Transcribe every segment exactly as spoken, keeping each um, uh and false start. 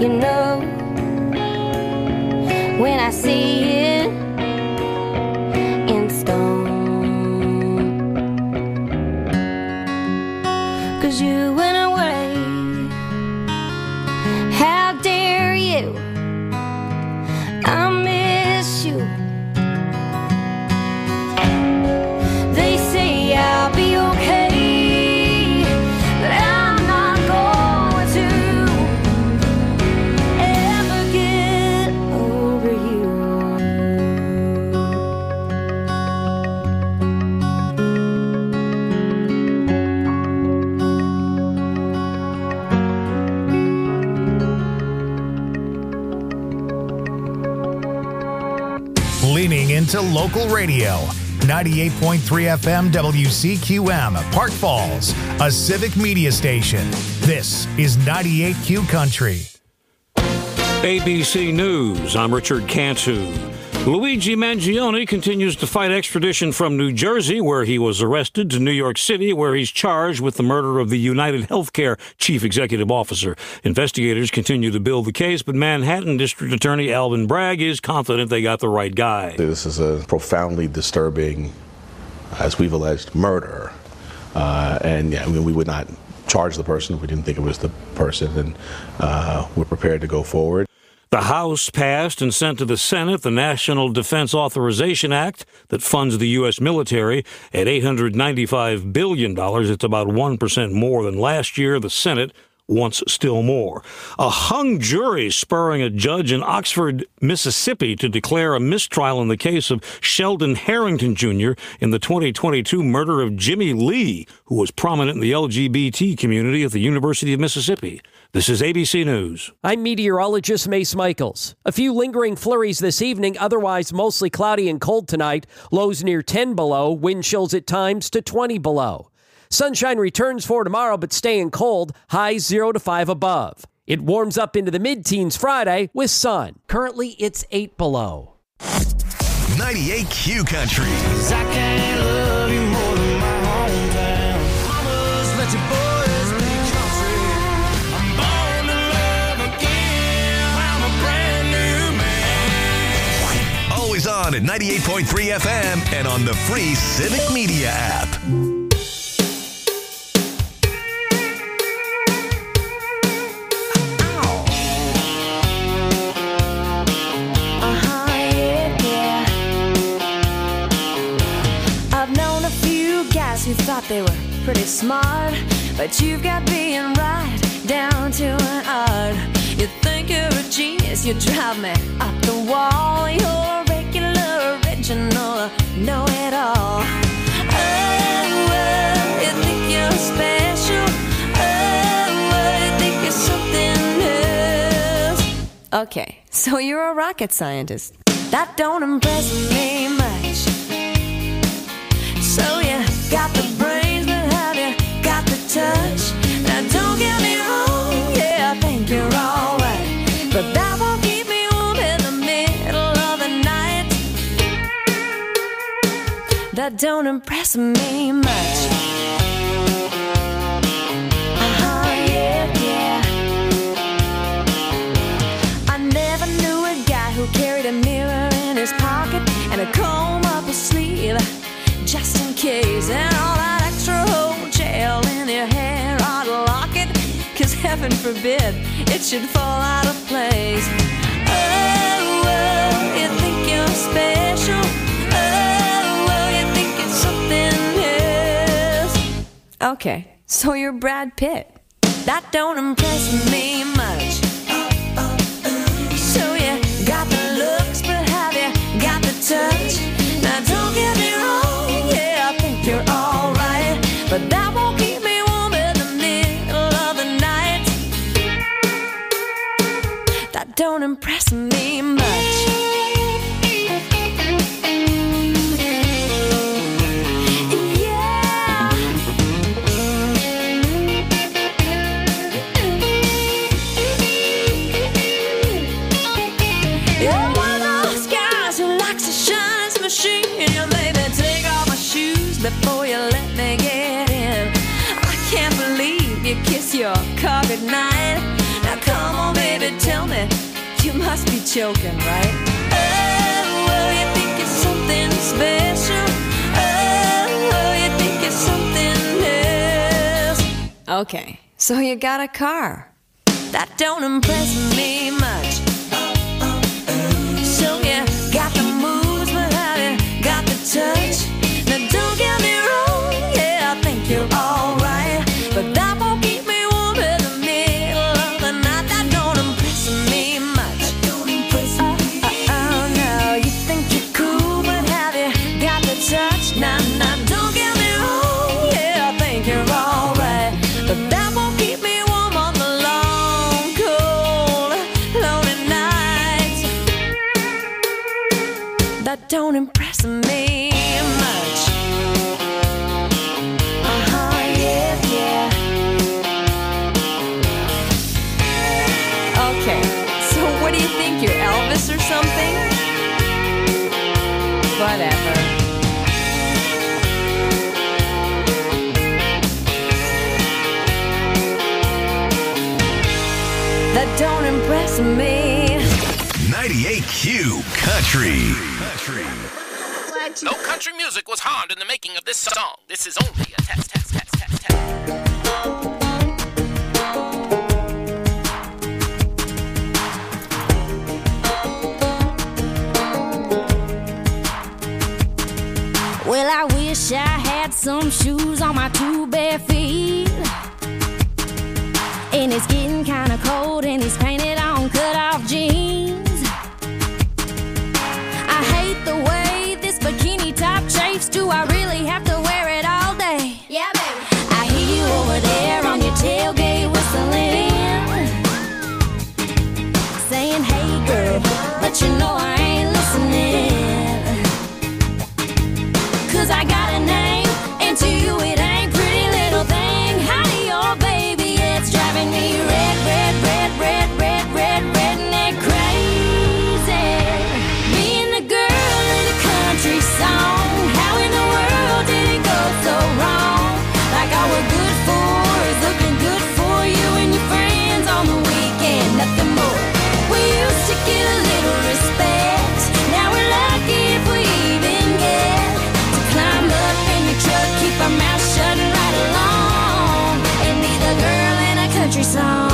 You know, when I see it in stone, 'cause you went away. How dare you? I miss you. They say I'll be okay, but I'm not going to ever get over you. Leaning into local radio. ninety-eight point three F M W C Q M, Park Falls, a civic media station. This is ninety-eight Q Country. A B C News, I'm Richard Cantu. Luigi Mangione continues to fight extradition from New Jersey, where he was arrested, to New York City, where he's charged with the murder of the United Healthcare chief executive officer. Investigators continue to build the case, but Manhattan District Attorney Alvin Bragg is confident they got the right guy. This is a profoundly disturbing, as we've alleged, murder. Uh, and yeah, I mean, we would not charge the person if we didn't think it was the person, and uh, we're prepared to go forward. The House passed and sent to the Senate the National Defense Authorization Act that funds the U S military at eight hundred ninety-five billion dollars. It's about one percent more than last year. The Senate wants still more. A hung jury spurring a judge in Oxford, Mississippi to declare a mistrial in the case of Sheldon Harrington Junior in the twenty twenty-two murder of Jimmy Lee, who was prominent in the L G B T community at the University of Mississippi. This is A B C News. I'm meteorologist Mace Michaels. A few lingering flurries this evening, otherwise mostly cloudy and cold tonight. Lows near ten below, wind chills at times to twenty below. Sunshine returns for tomorrow, but staying cold, highs zero to five above. It warms up into the mid-teens Friday with sun. Currently, it's eight below. ninety-eight Q Country. I can't love you more than my hometown. Mamas, let your boys be country. I'm born to love again. I'm a brand new man. Always on at ninety-eight point three F M and on the free Civic Media app. Who thought they were pretty smart, but you've got being right down to an art. You think you're a genius, you drive me up the wall. You're a regular, original, know-it-all. Oh, oh, you think you're special. Oh, oh, you think you're something else. Okay, so you're a rocket scientist. That don't impress me much. So you got the brains, but have you got the touch? Now don't get me wrong, yeah, I think you're alright, but that won't keep me warm in the middle of the night. That don't impress me much. Uh-huh, yeah, yeah. I never knew a guy who carried a mirror in his pocket and a comb up his sleeve, just in case, and all that extra hotel in your hair ought to lock it, 'cause heaven forbid it should fall out of place. Oh, oh, you think you're special. Oh, oh, you think it's something else. Okay, so you're Brad Pitt. That don't impress me much. So you got the looks, but have you got the touch? Now don't get me wrong, yeah, I think you're alright, but that won't keep me warm in the middle of the night. That don't impress me much. Yeah. You're one of those guys who likes to shine his machine. You made me take off my shoes before you let me get in. I can't believe you kiss your car goodnight. Now come on, baby, tell me. You must be joking, right? Oh, well, you think it's something special. Oh, you think it's something else. Okay, so you got a car. That don't impress me much. So you got the moves, but have you got the touch? Now don't get me wrong, yeah, I think you're alright, but that won't keep me warm in the middle of the night. That don't impress me much. Don't impress me. Oh, oh, no, you think you're cool, but have you got the touch? Nah, nah, don't get me wrong, yeah, I think you're alright, but that won't keep me warm on the long, cold, lonely nights. That don't impress me much. Uh-huh, yeah, yeah. Okay, so what do you think, you're Elvis or something? Whatever. That don't impress me. ninety-eight Q Country. Country. No country music was harmed in the making of this song. This is only a test, test, test, test, test. Well, I wish I had some shoes on my two bare feet. And it's getting kinda cold and he's painted on cut-off jeans. I hate the way this bikini top chafes. Do I really have to wear it all day? Yeah, baby. I hear you over there on your tailgate whistling, saying, hey girl, but you know I ain't listening. Cause I got a name, and to you it ain't pretty little thing. Howdy, oh baby, it's driving me red, red, red, red, red, red, redneck crazy. Being the girl in a country song, how in the world did it go so wrong? Like all we're good for is looking good for you and your friends on the weekend, nothing more. We used to get a little respect, now we're lucky if we even get to climb up in your truck, keep our mouth shut and ride along, and be the girl in a country song.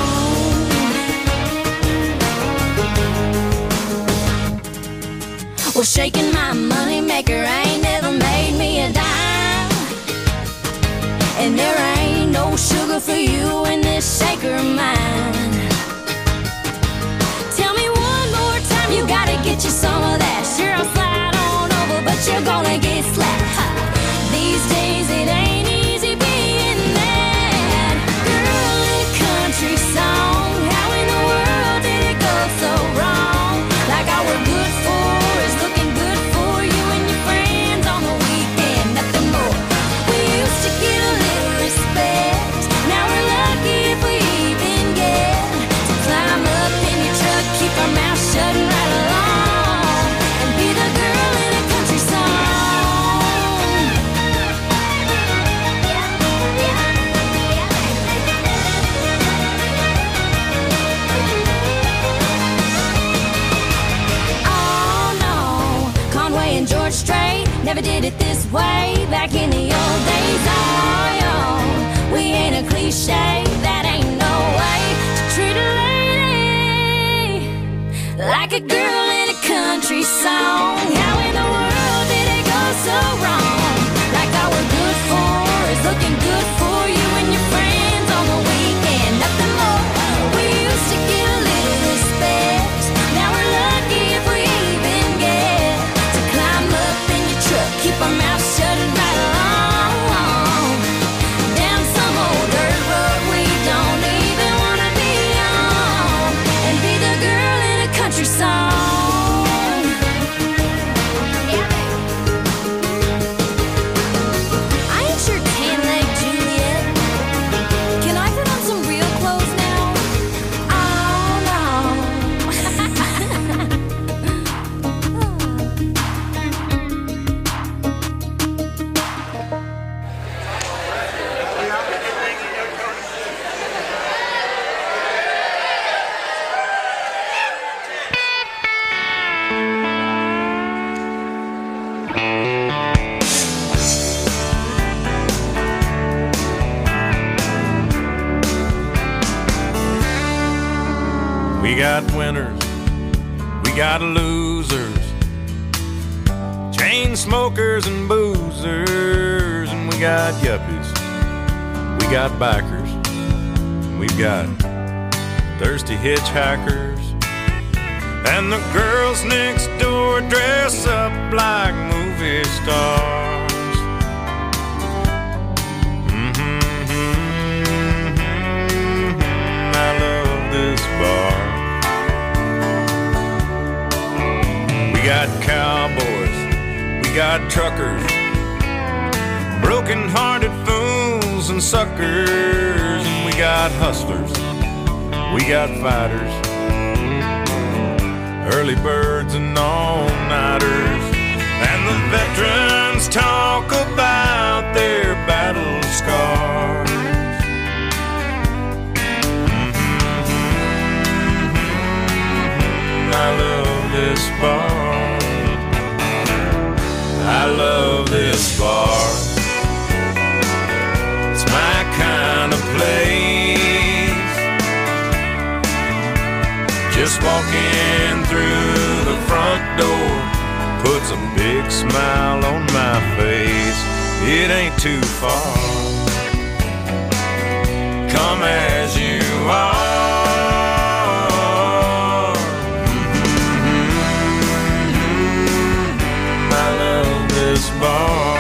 Well, shaking my money maker ain't never made me a dime, and there ain't no sugar for you in this shaker of mine. Tell me one more time, you gotta get you some of that. Sure, I'll slide on over, but you're gonna get slapped. Ha. These days it ain't easy being that girl in a country song. How in the world did it go so wrong? Like all we're good for is looking good for you and your friends on the weekend, nothing more. We used to get a little respect, now we're lucky if we even get to climb up in your truck, keep our mouth shut and ride along, and be the girl in a country song. Oh no, Conway and George Strait never did it this way back in the old days. Oh, yo, we ain't a cliche, that ain't no way to treat a lady like a girl in a country song. How in the world did it go so wrong? Like all we're good for is looking good for you and your friends on the weekend, nothing more. We used to get a little respect, now we're lucky if we even get to climb up in your truck, keep our mouth shut and ride along, down some old dirt road we don't even wanna be on, and be the girl in a country song. got winners, we got losers, chain smokers and boozers, and we got yuppies, we got bikers, we've got thirsty hitchhikers, and the girls next door dress up like movie stars. Mm-hmm, mm-hmm, I love this bar. We got cowboys, we got truckers, broken-hearted fools and suckers, and we got hustlers, we got fighters, early birds and all-nighters, and the veterans talk about their battle scars. Mm-hmm. I love this bar. I love this bar. It's my kind of place. Just walking through the front door puts a big smile on my face. It ain't too far. Come as you are. Mm-hmm. I love this bar.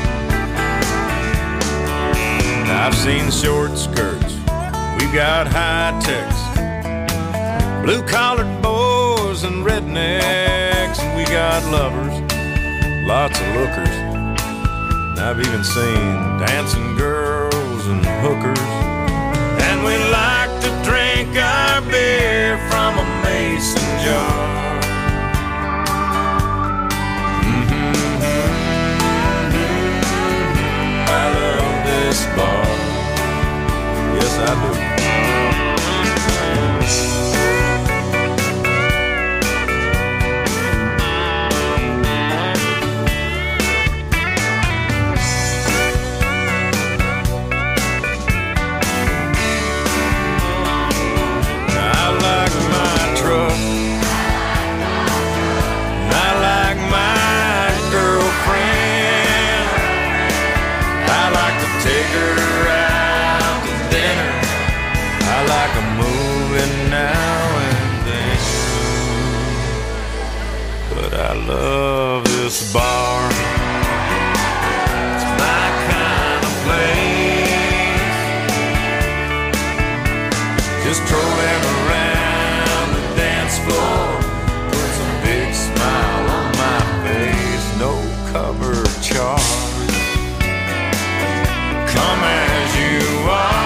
I've seen short skirts, we've got high techs, blue-collared boys and rednecks, and we got lovers, lots of lookers. And I've even seen dancing girls and hookers. And we like to drink our beer from a mason jar. Mm-hmm. I love this bar. Yes, I do. I love this bar. It's my kind of place. Just strolling around the dance floor puts a big smile on my face. No cover charge. Come as you are.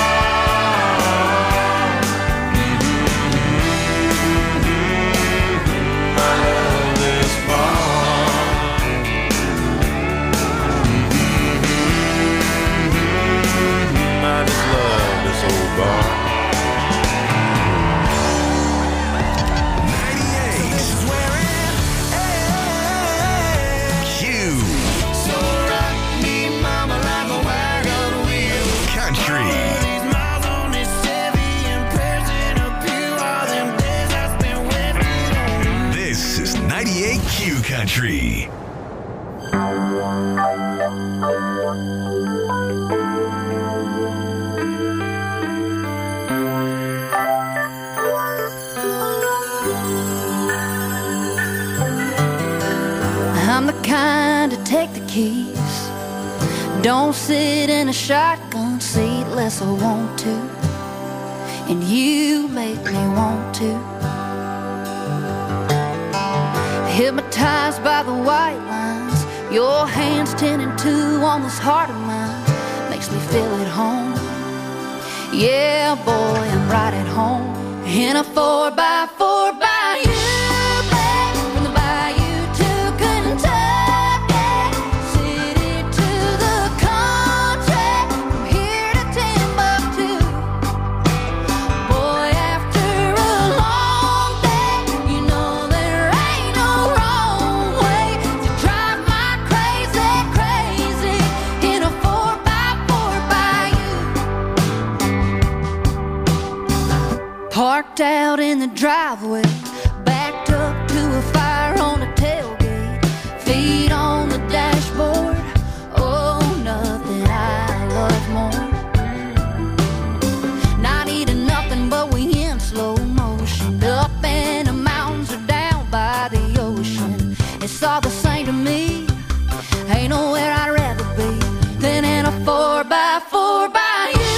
Country. I'm the kind to take the keys, don't sit in a shotgun seat unless I want to, and you make me want to. Hypnotized by the white lines, your hands ten and two on this heart of mine, makes me feel at home. Yeah, boy, I'm right at home in a four by four by you, babe, from the bayou to Kentucky, city to the country, from here to Timbuktu. Boy, after a long day, you know there ain't no wrong way to drive my crazy, crazy in a four by four by you. Parked parked out in the driveway, backed up to a fire on a tailgate, feet on the dashboard. Oh, nothing I love more. Not eating nothing, but we in slow motion, up in the mountains or down by the ocean. It's all the same to me. Ain't nowhere I'd rather be than in a four by four by you.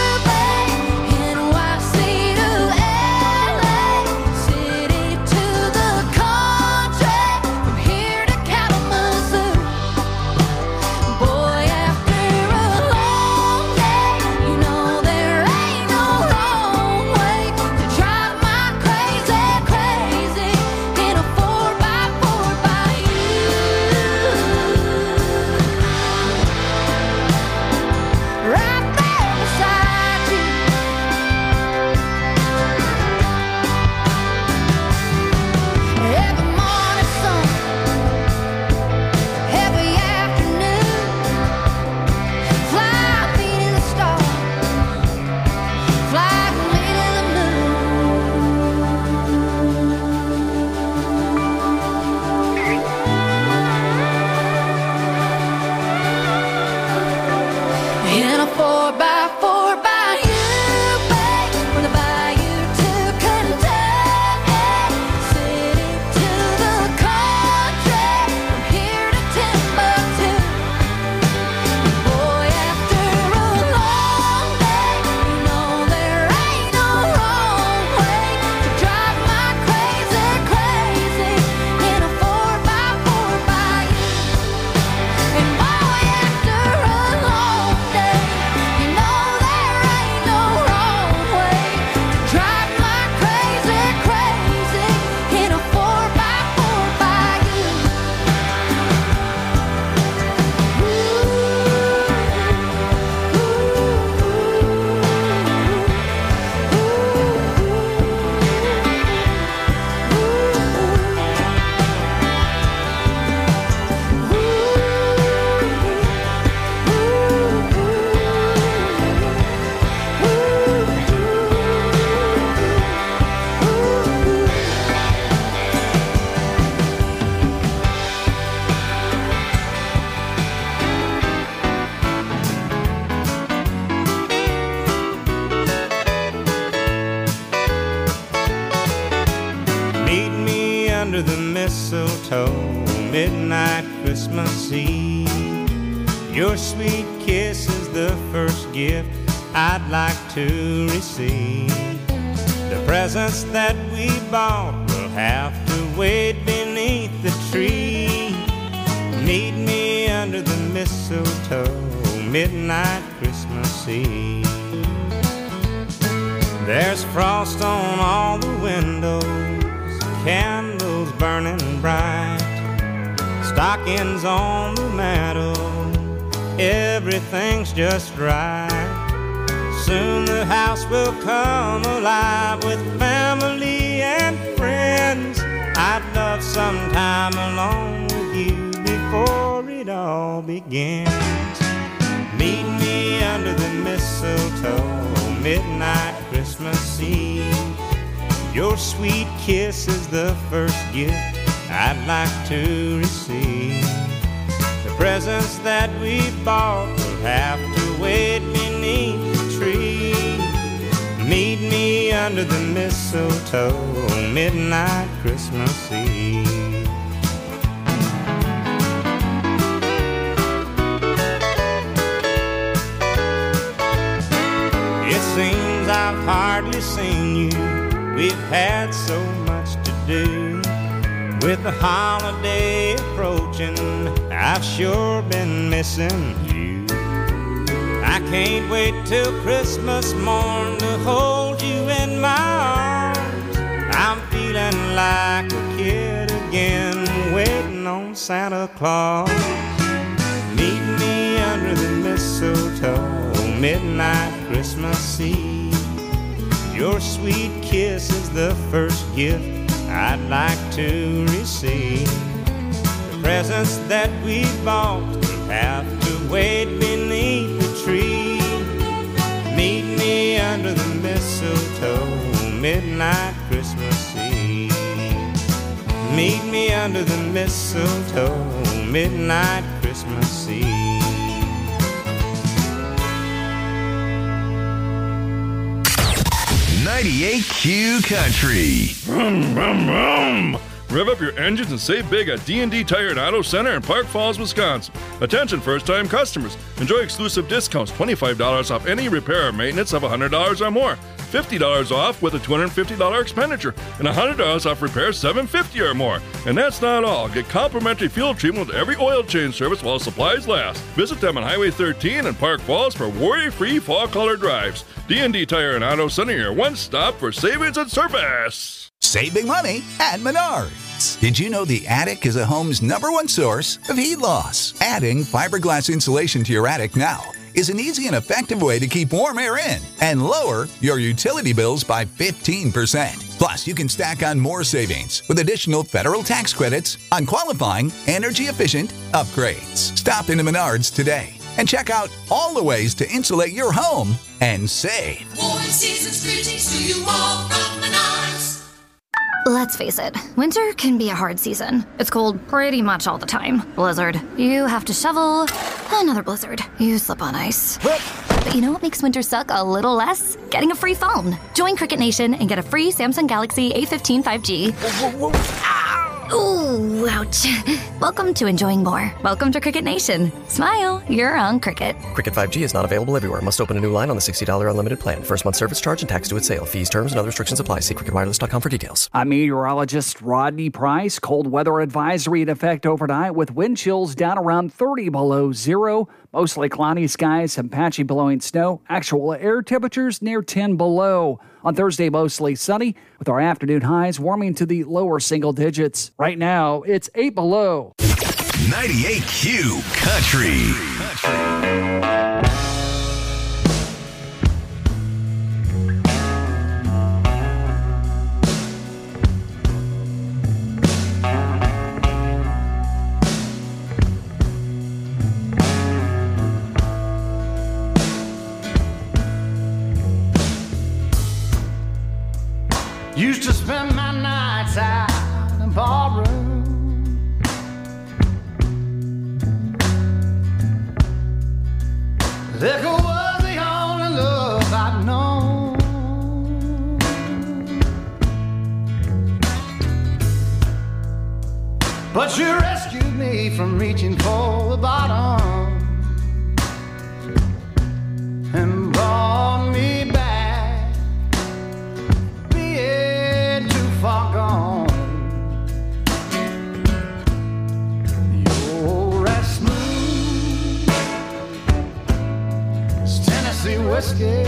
Midnight Christmas Eve. Your sweet kiss is the first gift I'd like to receive. The presents that we bought will have to wait beneath the tree. Meet me under the mistletoe, midnight Christmas Eve. There's frost on all the windows, candles burning bright, stockings on the mantel, everything's just right. Soon the house will come alive with family and friends. I'd love some time alone with you before it all begins. Meet me under the mistletoe, midnight Christmas Eve. Your sweet kiss is the first gift I'd like to receive. The presents that we bought will have to wait beneath the tree. Meet me under the mistletoe, midnight Christmas Eve. It seems I've hardly seen you, we've had so much to do. With the holiday approaching, I've sure been missing you. I can't wait till Christmas morn to hold you in my arms. I'm feeling like a kid again, waiting on Santa Claus. Meet me under the mistletoe, midnight Christmas Eve. Your sweet kiss is the first gift I'd like to receive. The presents that we bought will have to wait beneath the tree. Meet me under the mistletoe, midnight under the mistletoe, midnight Christmas Eve. ninety-eight Q Country. Vroom, vroom, vroom. Rev up your engines and save big at D and D Tire and Auto Center in Park Falls, Wisconsin. Attention first-time customers. Enjoy exclusive discounts, twenty-five dollars off any repair or maintenance of one hundred dollars or more, fifty dollars off with a two hundred fifty dollars expenditure, and one hundred dollars off repairs seven hundred fifty dollars or more. And that's not all. Get complimentary fuel treatment with every oil change service while supplies last. Visit them on Highway thirteen in Park Falls for worry-free fall color drives. D and D Tire and Auto Center, your one-stop for savings and service. Save big money at Menards. Did you know the attic is a home's number one source of heat loss? Adding fiberglass insulation to your attic now is an easy and effective way to keep warm air in and lower your utility bills by fifteen percent. Plus, you can stack on more savings with additional federal tax credits on qualifying energy-efficient upgrades. Stop into Menards today and check out all the ways to insulate your home and save. Warm season's greetings to you all from Menards. Let's face it, winter can be a hard season. It's cold pretty much all the time. Blizzard. You have to shovel. Another blizzard. You slip on ice. But you know what makes winter suck a little less? Getting a free phone. Join Cricket Nation and get a free Samsung Galaxy A fifteen five G. Ooh, ouch. Welcome to enjoying more. Welcome to Cricket Nation. Smile, you're on Cricket. Cricket five G is not available everywhere. Must open a new line on the sixty dollars unlimited plan. First month service charge and tax due at sale. Fees, terms, and other restrictions apply. See cricket wireless dot com for details. I'm meteorologist Rodney Price. Cold weather advisory in effect overnight with wind chills down around thirty below zero. Mostly cloudy skies, some patchy blowing snow. Actual air temperatures near ten below. On Thursday, mostly sunny, with our afternoon highs warming to the lower single digits. Right now, it's eight below. ninety-eight Q Country. Country. Used to spend my nights out in barroom. Liquor was the only love I'd known. But you rescued me from reaching for the bottom and brought me back. Far gone. You're as smooth as Tennessee whiskey.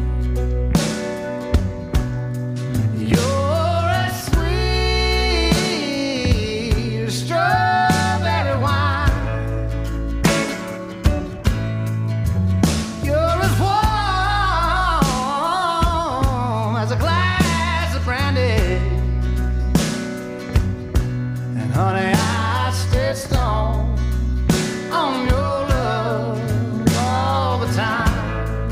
You're as sweet as strawberry wine. You're as warm as a glass of brandy. Honey, I stay strong on your love all the time.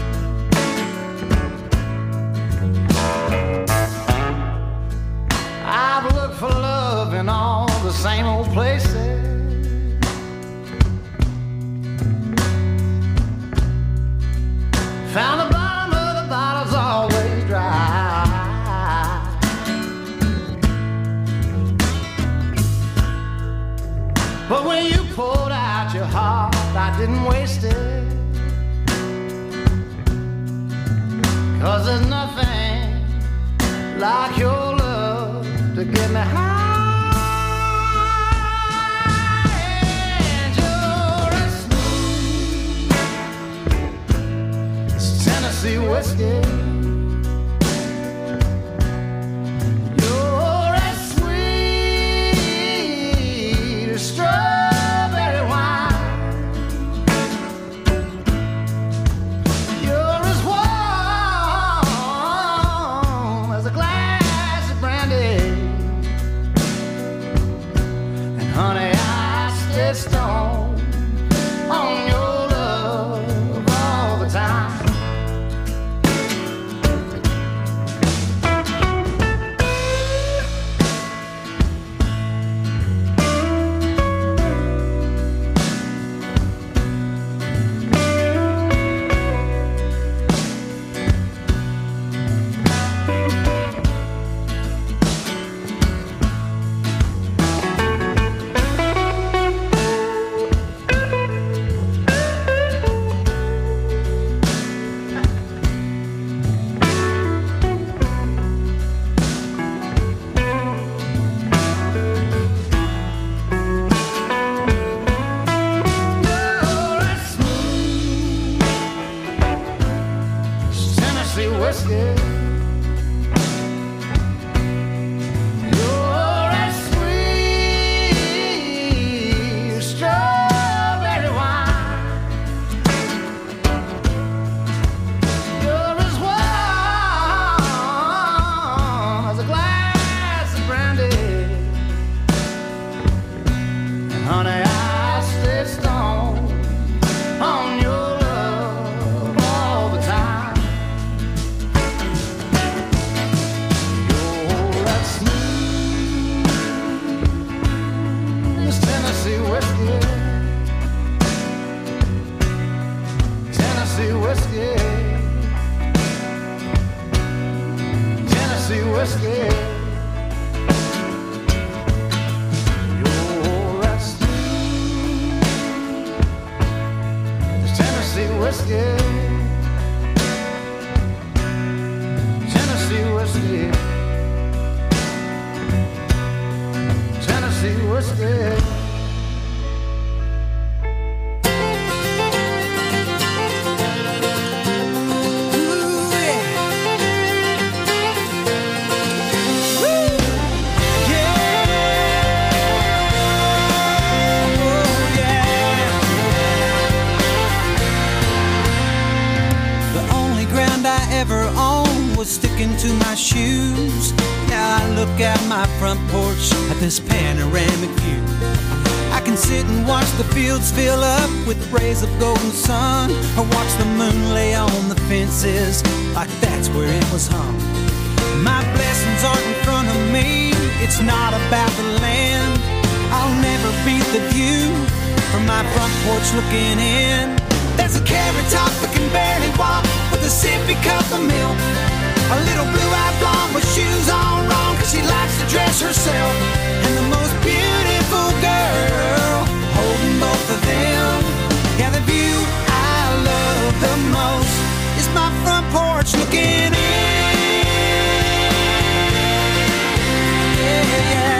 I've looked for love in all the same old places. Found the bottom of the bottle's always dry. But when you poured out your heart, I didn't waste it. 'Cause there's nothing like your love to get me high. And you're as smooth as Tennessee whiskey. Strawberry wine. You're as warm as a glass of brandy. And honey, I stay stoned on your love all the time. whiskey. You're as sweet as strawberry wine. You're as warm as a glass of brandy. And honey, I stay stoned on your love all the time. You're that smooth as Tennessee whiskey. Tennessee whiskey. Tennessee whiskey. You're that smooth as Tennessee whiskey. Tennessee whiskey. Tennessee whiskey. The only ground I ever owned was sticking to my shoes. Now I look out my front porch at this panoramic view. I can sit and watch the fields fill up with rays of golden sun, or watch the moon lay on the fences like that's where it was hung. My blessings aren't in front of me, it's not about the land. I'll never beat the view from my front porch looking in. There's a carrot top that can barely walk with a sippy cup of milk. A little blue-eyed blonde with shoes on wrong, cause she likes to dress herself. And the most beautiful girl holding both of them. Yeah, the view I love the most is my front porch looking in. Yeah,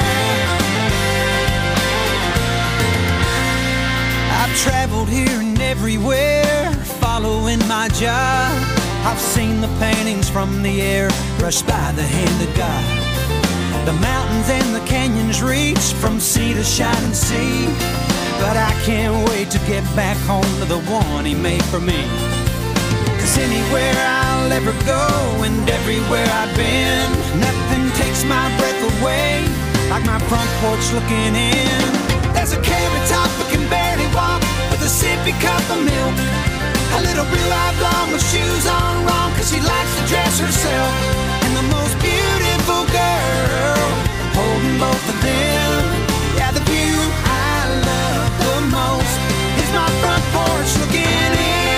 yeah. I've traveled here and everywhere, following my job. I've seen the paintings from the air brushed by the hand of God. The mountains and the canyons reach from sea to shining sea. But I can't wait to get back home to the one he made for me. Cause anywhere I'll ever go and everywhere I've been, nothing takes my breath away like my front porch looking in. There's a carrot top that can barely walk with a sippy cup of milk. A little blue-eyed blonde with shoes on wrong, cause she likes to dress herself. And the most beautiful girl holding both of them. Yeah, the view I love the most is my front porch looking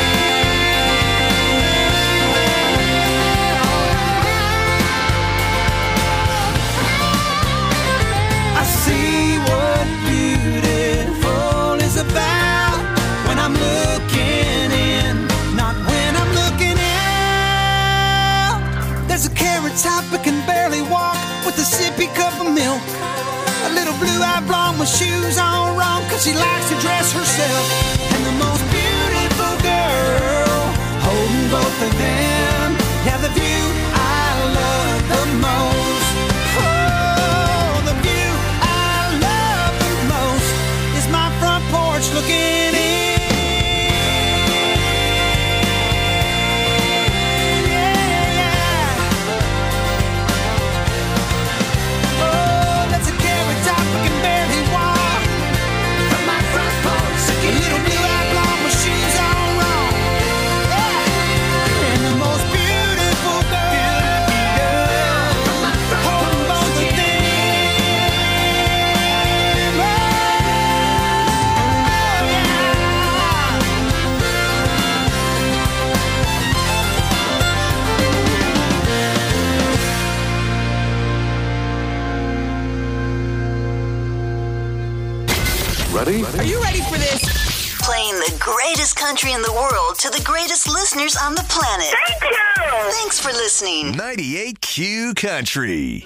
in. I see what beautiful is about when I'm looking in, not when I'm looking out. There's a carrot top that can barely walk with a sippy cup of milk. A little blue-eyed blonde with shoes on wrong, cause she likes to dress herself. And the most beautiful girl holding both of them. Yeah, the view I love the most. Oh, the view I love the most is my front porch looking in. Ready? Are you ready for this? Playing the greatest country in the world to the greatest listeners on the planet. Thank you! Thanks for listening. ninety-eight Q Country.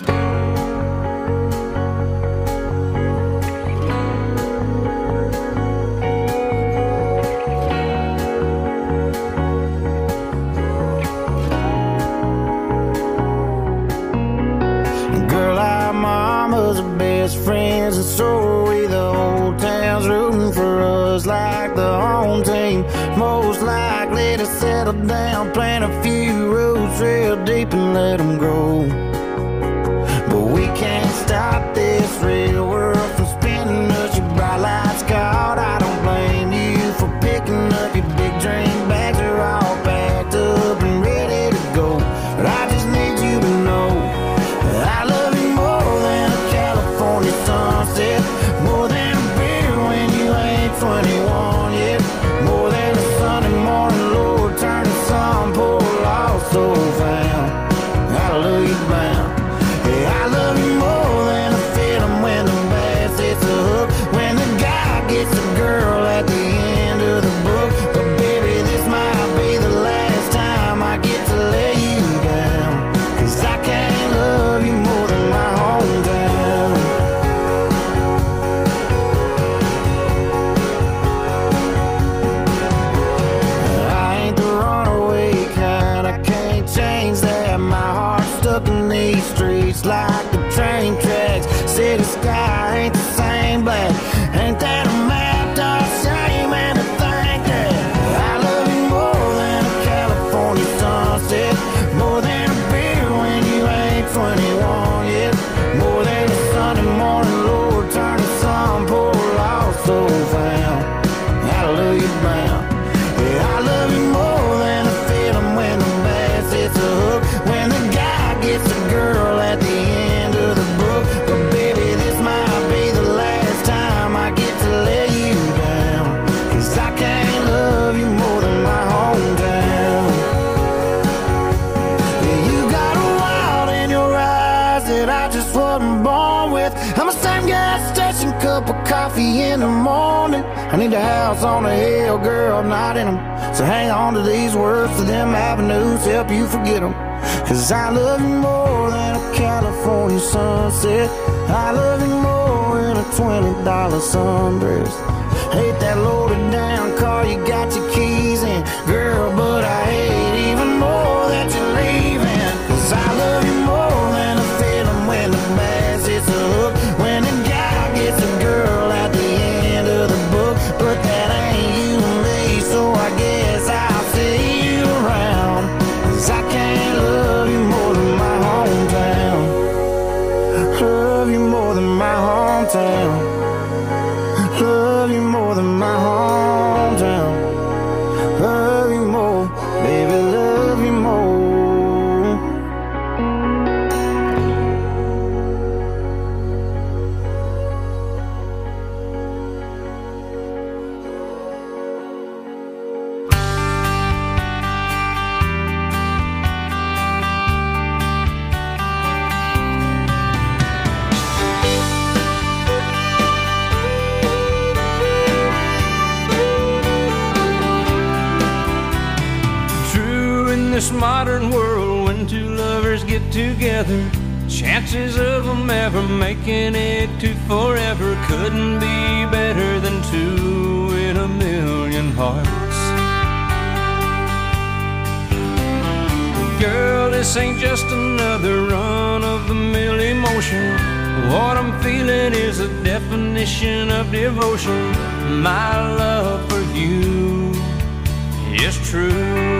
settle down, plant a few roots real deep and let them grow. But we can't stop this real world from spinning us. Your bright lights caught, I don't blame you for picking up your big dream bags. Are all packed up and ready to go. But I just need you to know that I love you more than a California sunset, more than a beer when you ain't twenty-one yet, more than a Sunday morning, Lord, turn the sun, pour lost soul found. I love you bound. Yeah, I love you more than a feeling when the bass hits a hook, when the guy gets a girl at the end of the book. But baby, this might be the last time I get to lay you down, 'cause I can't love you more than my hometown. I ain't the runaway kind, I can't change that. My heart's stuck in these streets like the train tracks. City sky ain't the same black. Ain't that a map, dog? Shame and to think that I love you more than a California sunset, more than a beer when you ain't twenty-one yet, more than a Sunday morning, Lord, turn the sun, pour lost soul found. I love you bound. Yeah, I love you more than a feeling when the bass hits a hook, when the guy gets a girl at the end of the book. But baby, this might be the last time I get to lay you down, 'cause I can't love you more than my hometown. Yeah, you got a wild in your eyes that I just wasn't born with. I'm a same gas station, cup of coffee in the morning. I need a house on a hill, girl, not in them. So hang on to these words, to them avenues, help you forget them. 'Cause I love you more than a California sunset. I love you more than a twenty dollar sundress. Hate that loaded down car you got your keys in, girl, but I hate even more that you're leaving. 'Cause I love you more than a feeling when the bass hits a hook, when the guy gets a girl at the end of the book. But that ain't you and me, so I guess I'll see you around. 'Cause I can't love you more than my hometown. Love you more than my hometown. Love you more than my hometown. Love you more, baby, love you more. This modern world, when two lovers get together, chances of them ever making it to forever couldn't be better than two in a million hearts. Girl, this ain't just another run-of-the-mill emotion. What I'm feeling is a definition of devotion. My love for you is true.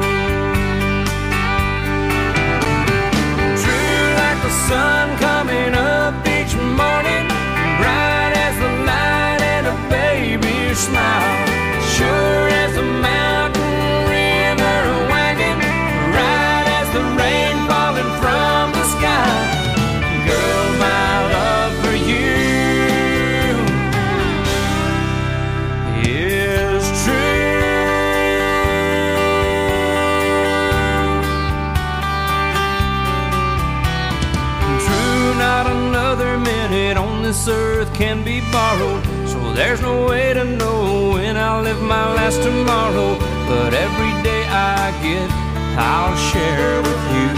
The sun coming up each morning, bright as the light and a baby's smile, sure as a mountain river wagon, right as the rain falling from the sky. Girl, my love for you is true. Not another minute on this earth can be borrowed, so there's no way to know when I'll live my last tomorrow. But every day I get, I'll share with you.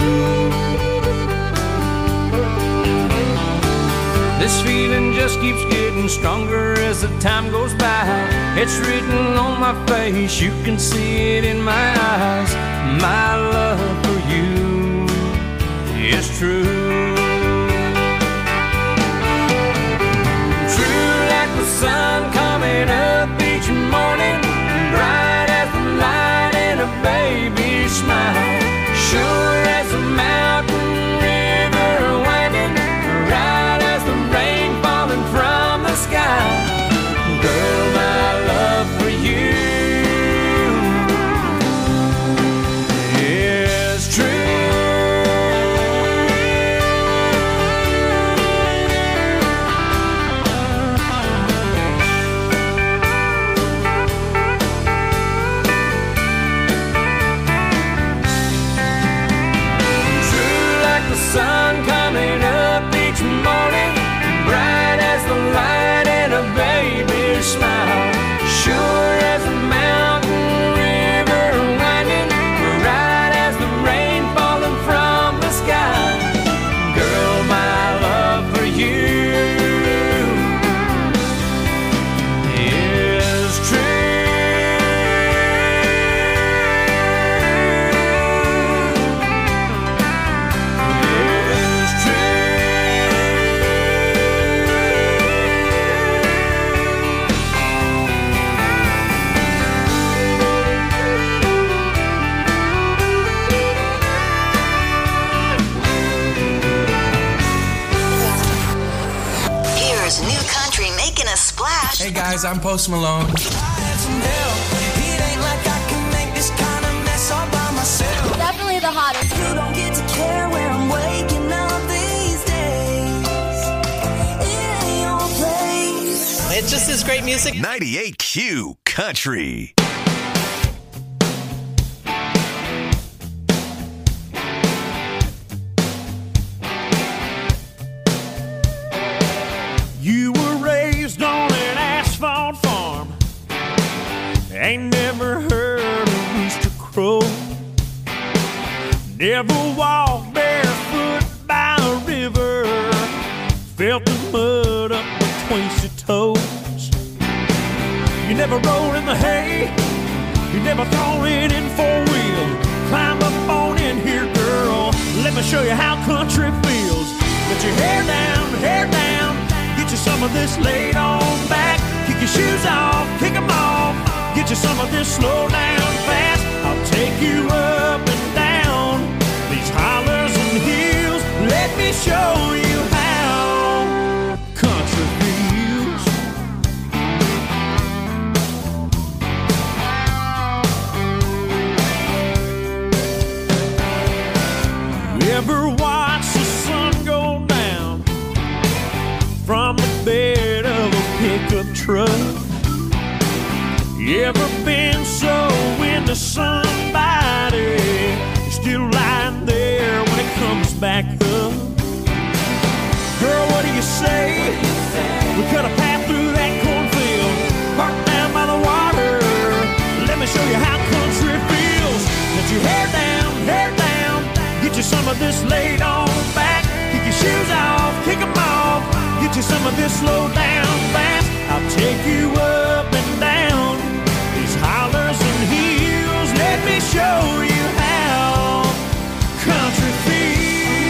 This feeling just keeps getting stronger as the time goes by. It's written on my face, you can see it in my eyes. My love for you is true. The sun coming up each morning, bright as the light in a baby's guys, I'm Post Malone. I had some help. It ain't like I can make this kind of mess all by myself. Definitely the hottest. You don't get to care where I'm waking up these days. It ain't your place. It just is great music. ninety-eight Q Country. You were raised on an asphalt farm. Ain't never heard a rooster crow. Never walked barefoot by a river. Felt the mud up between your toes. You never rolled in the hay. You never thrown it in four wheel. Climb up on in here, girl. Let me show you how country feels. Get your hair down, hair down. Get you some of this laid on back. Kick your shoes off, kick them off. Get you some of this slow down fast. I'll take you up and down these hollers and hills. Let me show you how country feels. You ever watch the sun go down from the bed of a pickup truck? You ever been so into somebody still lying there when it comes back up? Girl, what do you say? We cut a path through that cornfield, parked down by the water. Let me show you how country feels. Get your hair down, hair down. Get you some of this laid on back. Kick your shoes off, kick them off. Get you some of this slow down fast. I'll take you up and down these hollers and hills. Let me show you how country feels.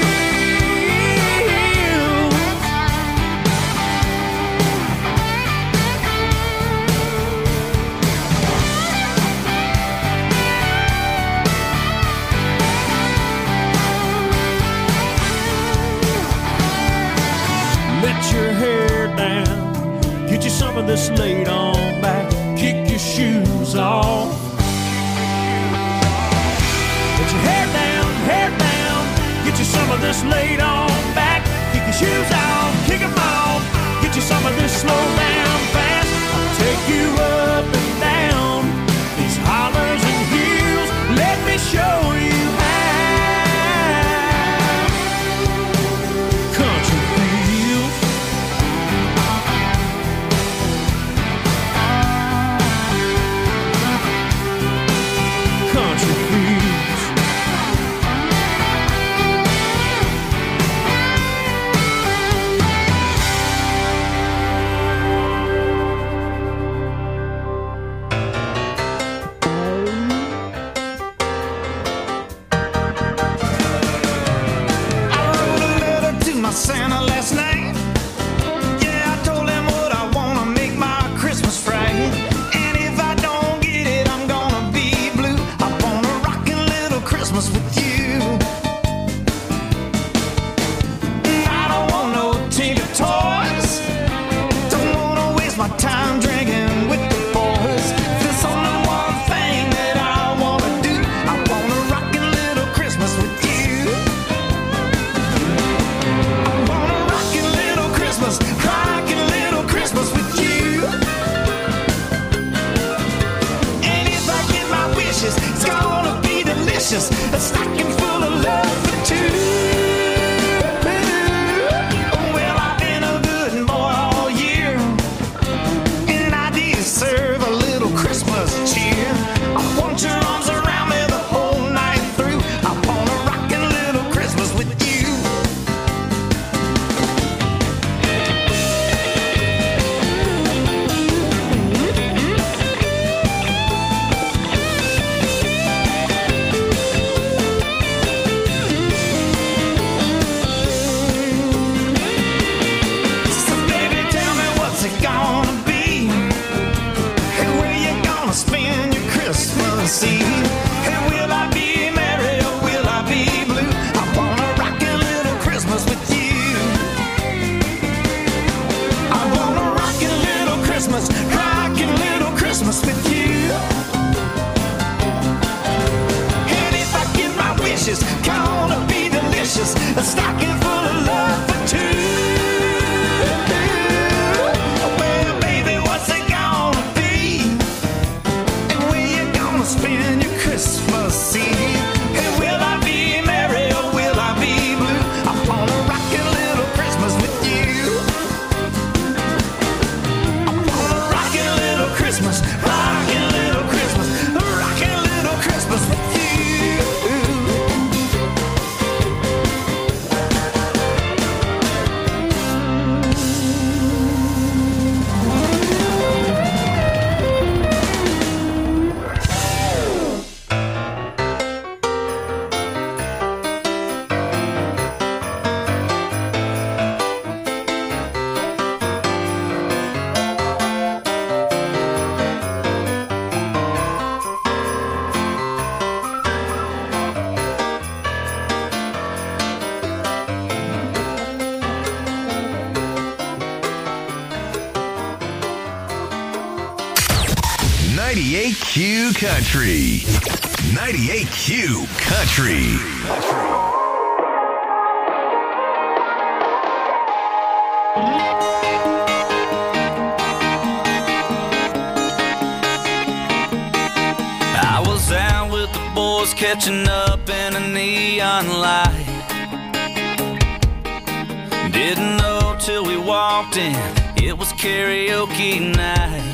Let your hair down. Get you some of this laid on back. Kick your shoes off. Get your hair down, hair down. Get you some of this laid on back. Kick your shoes off, kick them off. Get you some of this slow down fast. I'll take you up and down these hollers and hills. Let me show you how country feels. Country feels. My Santa last night. Yeah, I told him what I wanna make my Christmas right. And if I don't get it, I'm gonna be blue. I want a rockin' little Christmas with you. I don't want no tinker toys. Don't wanna waste my time drinking with the boys. There's only one thing that I wanna do. I want a rockin' little Christmas with you. Rockin' little Christmas with you. And if I get my wishes, it's gonna be delicious. A stocking Q Country. ninety-eight Q Country. I was out with the boys catching up in a neon light. Didn't know till we walked in, it was karaoke night.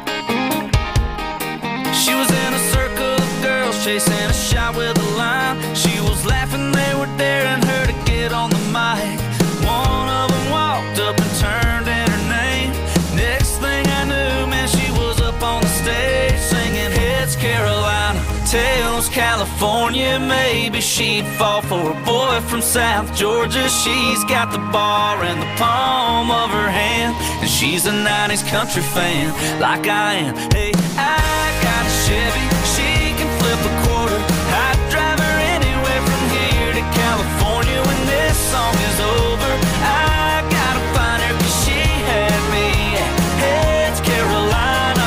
She was in a circle of girls chasing a shot with a line. She was laughing, they were daring her to get on the mic. One of them walked up and turned in her name. Next thing I knew, man, she was up on the stage singing Heads Carolina, Tails California. Maybe she'd fall for a boy from South Georgia. She's got the bar in the palm of her hand, and she's a nineties country fan like I am. Hey, I got a Chevy, she can flip a quarter. I'd drive her anywhere from here to California. When this song is over, I gotta find her, 'cause she had me at Heads Carolina.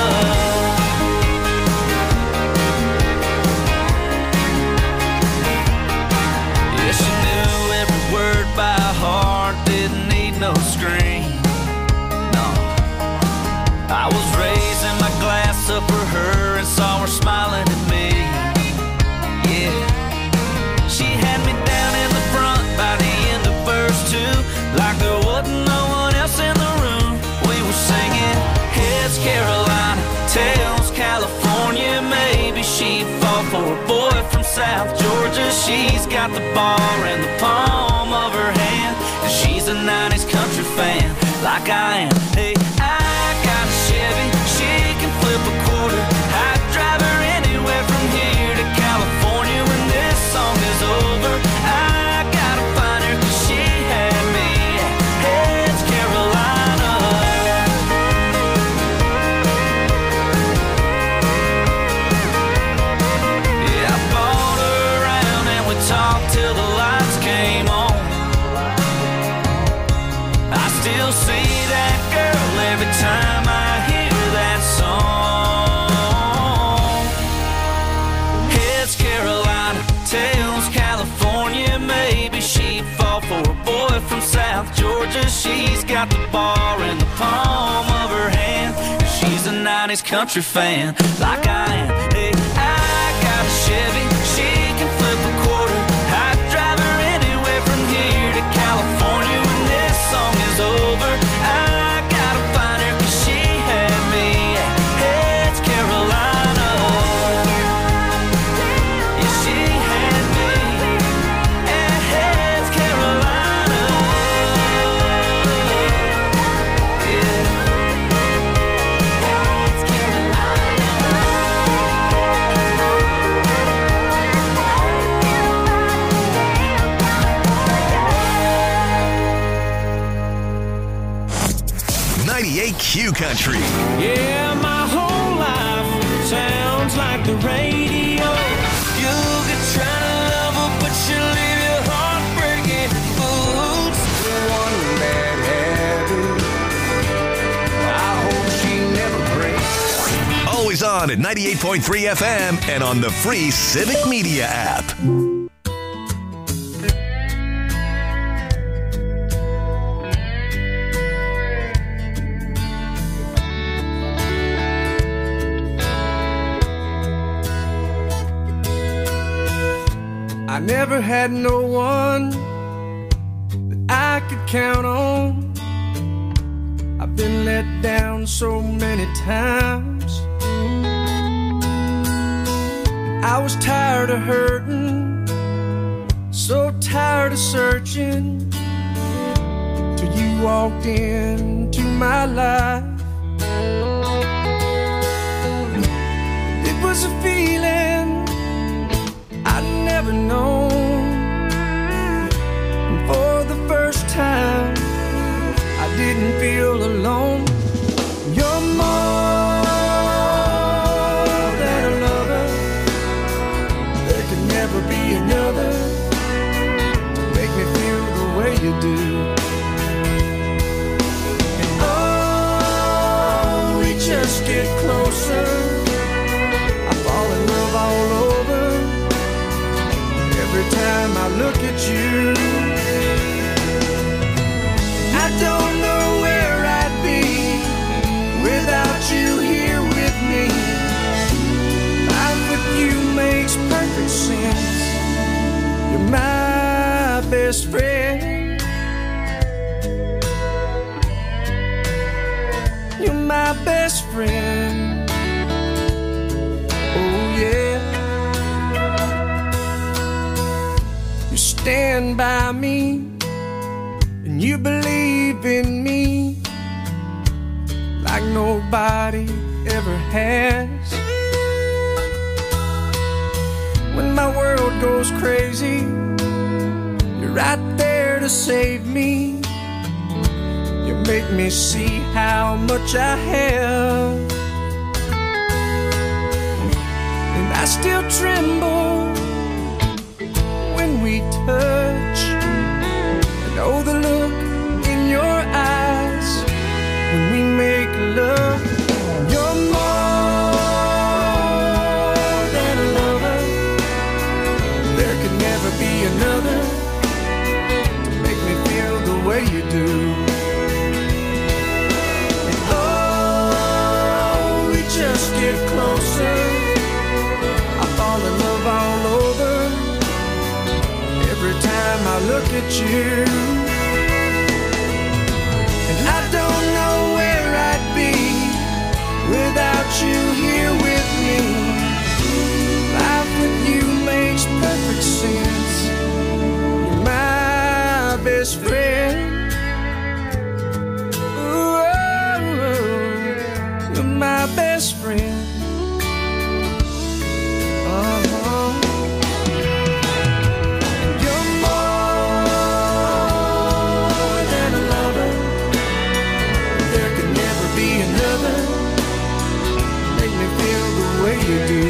Yeah, she knew every word by heart, didn't need no screen. No, I was raising my glass up for her and saw her smiling at me. Yeah, she had me down in the front by the end of verse two, like there wasn't no one else in the room. We were singing Heads Carolina, Tails California. Maybe she'd fall for a boy from South Georgia. She's got the bar in the palm of her hand, and she's a nineties country fan like I am. Hey, I got a Chevy, she can flip a quarter. I'd drive her anywhere from here to California. When this song is over, I gotta find her, 'cause she had me at Heads Carolina. Yeah, I bought her around and we talked till the lights came on. I still see that girl every time I hear that song. Heads Carolina, Tails California. Maybe she'd fall for a boy from South Georgia. She's got the bar in the palm of her hand, and she's a nineties country fan like I am. Hey, I got a Chevy, she can flip a quarter. I'd drive her anywhere from here to California. When this song is over, I gotta find her, 'cause she had me at Heads Carolina. Yeah, she had me at Heads Carolina. Yeah. Heads Carolina. ninety-eight Q Country. Yeah, my whole life sounds like the radio. You could try to love her, but she'll leave your heart breaking. Fools, one bad habit. I hope she never breaks. Always on at ninety-eight point three F M and on the free Civic Media app. I never had no one that I could count on. I've been let down so many times. I was tired of hurting, so tired of searching, till you walked into my life. It was a feeling I'd never known. And for the first time, I didn't feel alone. You're more than a lover. There can never be another to make me feel the way you do. And oh, we just get closer. I fall time I look at you. I don't know where I'd be without you here with me. Life with you makes perfect sense. You're my best friend. You're my best friend. Oh yeah. You stand by me and you believe in me like nobody ever has. When my world goes crazy, you're right there to save me. You make me see how much I have, and I still tremble when we touch. I know the look in your eyes when we make love. You're more than a lover. There could never be another to make me feel the way you do. And oh, we just get closer. I fall in love all over every time I look at you. And I don't know where I'd be without you here with me. Life with you makes perfect sense. You're my best friend. Ooh, you're my best friend. Uh-huh. You're more than a lover. There could never be another. Make me feel the way you do.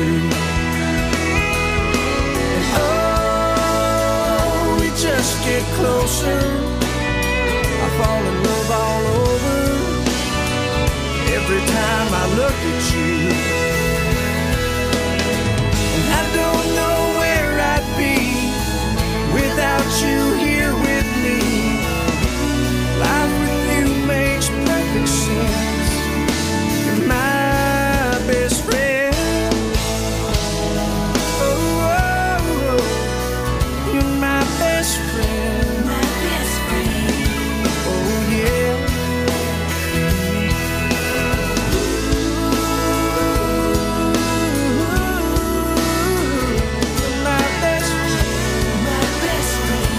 And oh, we just get closer. I fall in love all over every time I look at you. And I don't know where I'd be without you here with me. Life with you makes perfect sense. You're my best friend. Oh, oh, oh. You're my best friend. My best friend. Oh yeah. You're my best friend. My best friend.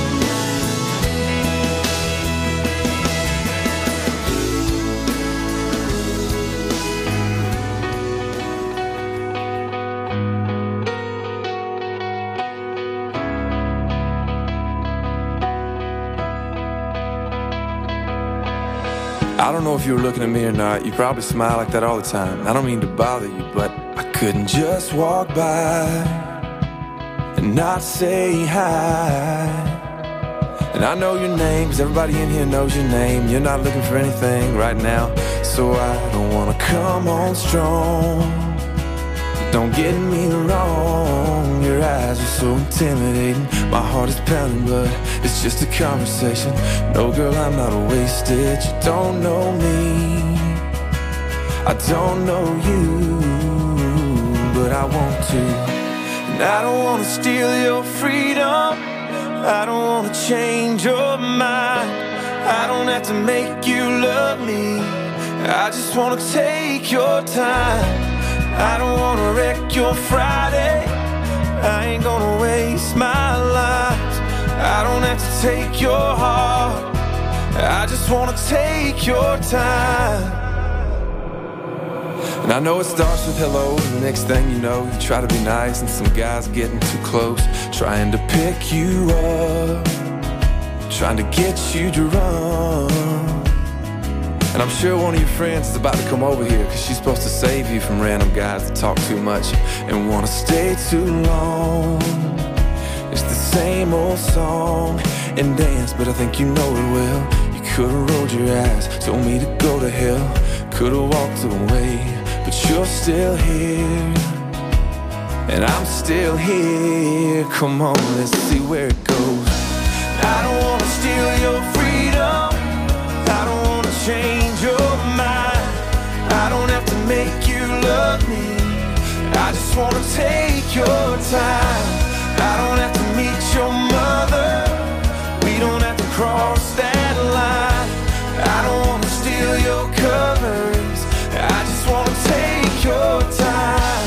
I don't know if you were looking at me or not. You probably smile like that all the time. I don't mean to bother you, but I couldn't just walk by and not say hi. And I know your name, 'cause everybody in here knows your name. You're not looking for anything right now, so I don't wanna come on strong. Don't get me wrong, your eyes are so intimidating. My heart is pounding, but it's just a conversation. No, girl, I'm not wasted. You don't know me, I don't know you, but I want to. And I don't wanna steal your freedom, I don't wanna change your mind. I don't have to make you love me, I just wanna take your time. I don't wanna wreck your Friday, I ain't gonna waste my life. I don't have to take your heart, I just wanna take your time. And I know it starts with hello, and the next thing you know, you try to be nice, and some guy's getting too close, trying to pick you up, trying to get you drunk. And I'm sure one of your friends is about to come over here, 'cause she's supposed to save you from random guys that talk too much and wanna stay too long. It's the same old song and dance, but I think you know it well. You could've rolled your eyes, told me to go to hell, could've walked away, but you're still here, and I'm still here Come on, let's see where it goes. I don't wanna steal your freedom. I don't wanna change your mind. I don't have to make you love me. I just wanna take your time. I don't have to meet your mother. We don't have to cross that line. I don't wanna steal your covers. I just wanna take your time.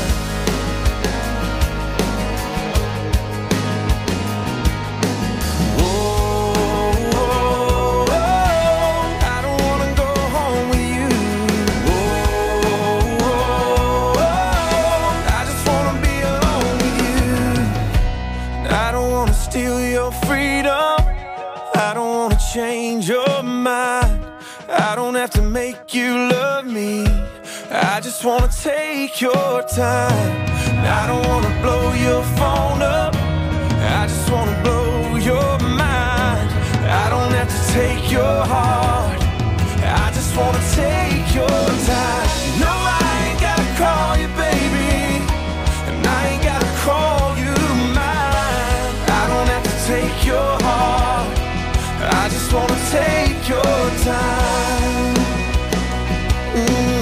Whoa, whoa, whoa. I don't wanna go home with you. Whoa, whoa, whoa. I just wanna be alone with you. I don't wanna steal your freedom. I don't wanna change your mind. I don't have to make you love me. I just wanna take your time. I don't wanna blow your phone up. I just wanna blow your mind. I don't have to take your heart. I just wanna take your time. No, I ain't gotta call you baby, and I ain't gotta call you mine. I don't have to take your heart. I just wanna take your time. Ooh.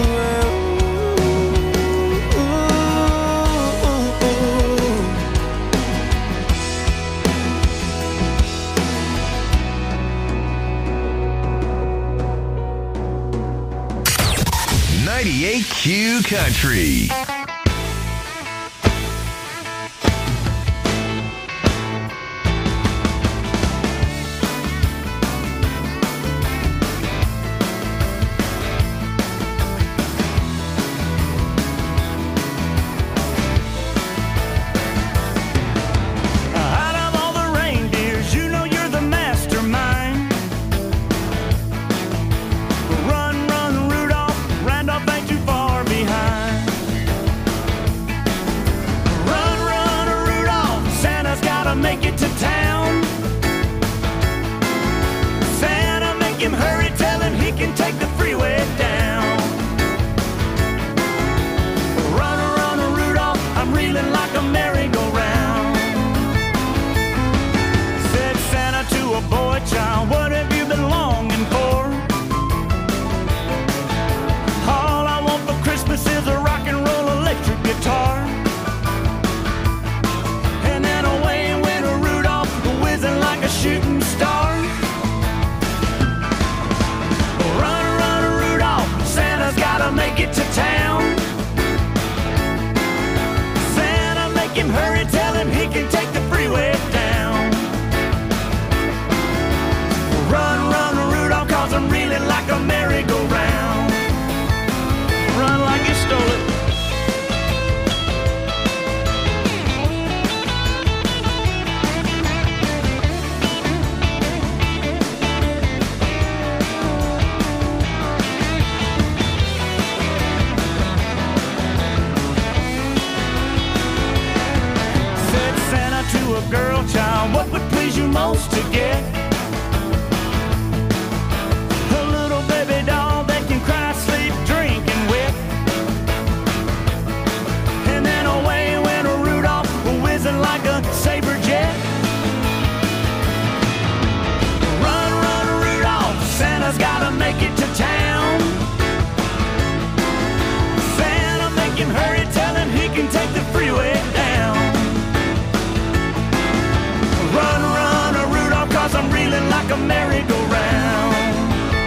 ninety-eight Q Country. Make it to town. Santa, make him hurry, tell him he can take the freeway down. Run, run, Rudolph, I'm reeling like a merry-go-round. Said Santa to a boy child, what have you been longing for? All I want for Christmas is a rock and roll electric guitar. Like a shooting star. Run, run, Rudolph, Santa's gotta make it to town. Santa, make him hurry, tell him he can take the freeway down. Run, run, Rudolph, cause I'm reeling like a merry-go-round. Run like you stole it. To a girl child, what would please you most to get? A little baby doll that can cry, sleep, drink, and whip. And then away went a Rudolph, whizzing like a saber jet. Run, run, Rudolph, Santa's gotta make it to town. Santa, make him hurry, tell him he can take the freeway down. Run, run, a Rudolph, cause I'm reeling like a merry-go-round.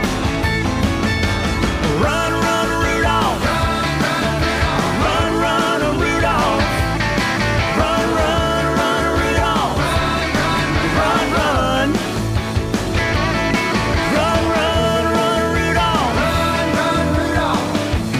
Run, run, Rudolph. Run, run, a Rudolph. Run, run, run, Rudolph. Run, run. Run, run, run, Rudolph. Run, run, Rudolph.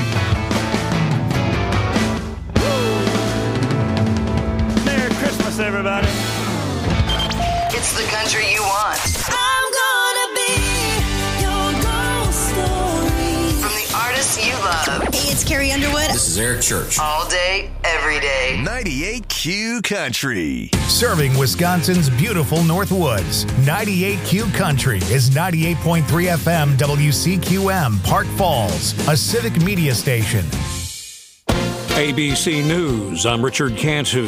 Woo. Merry Christmas, everybody. It's the country you want. I'm gonna be your ghost story. From the artists you love. Hey, it's Carrie Underwood. This is Eric Church. All day, every day. ninety-eight Q Country. Serving Wisconsin's beautiful North Woods. ninety-eight Q Country is ninety-eight point three F M W C Q M, Park Falls, a civic media station. A B C News, I'm Richard Cantu.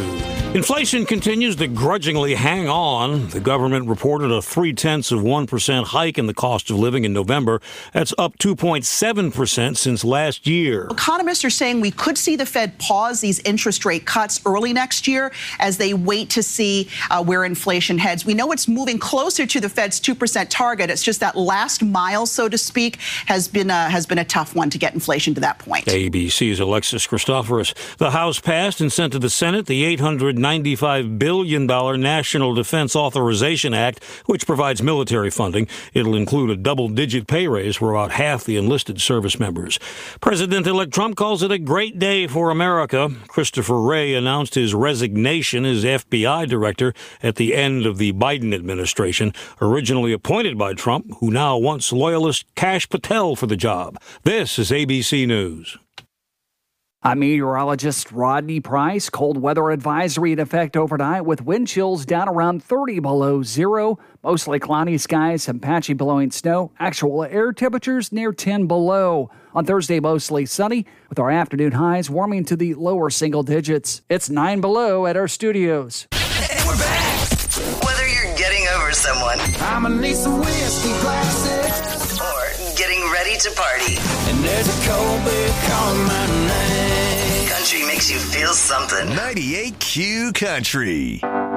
Inflation continues to grudgingly hang on. The government reported a three-tenths of one percent hike in the cost of living in November. That's up two point seven percent since last year. Economists are saying we could see the Fed pause these interest rate cuts early next year as they wait to see uh, where inflation heads. We know it's moving closer to the Fed's two percent target. It's just that last mile, so to speak, has been a, has been a tough one to get inflation to that point. A B C's Alexis Christoforous. The House passed and sent to the Senate the eight hundred ninety-five billion dollars National Defense Authorization Act, which provides military funding. It'll include a double-digit pay raise for about half the enlisted service members. President-elect Trump calls it a great day for America. Christopher Wray announced his resignation as F B I director at the end of the Biden administration, originally appointed by Trump, who now wants loyalist Kash Patel for the job. This is A B C News. I'm meteorologist Rodney Price. Cold weather advisory in effect overnight with wind chills down around thirty below zero. Mostly cloudy skies, some patchy blowing snow. Actual air temperatures near ten below. On Thursday, mostly sunny with our afternoon highs warming to the lower single digits. It's nine below at our studios. Whether you're getting over someone, I'ma need some whiskey glasses, or getting ready to party, and there's a cold beer calling my name. country makes you feel something. ninety-eight Q Country.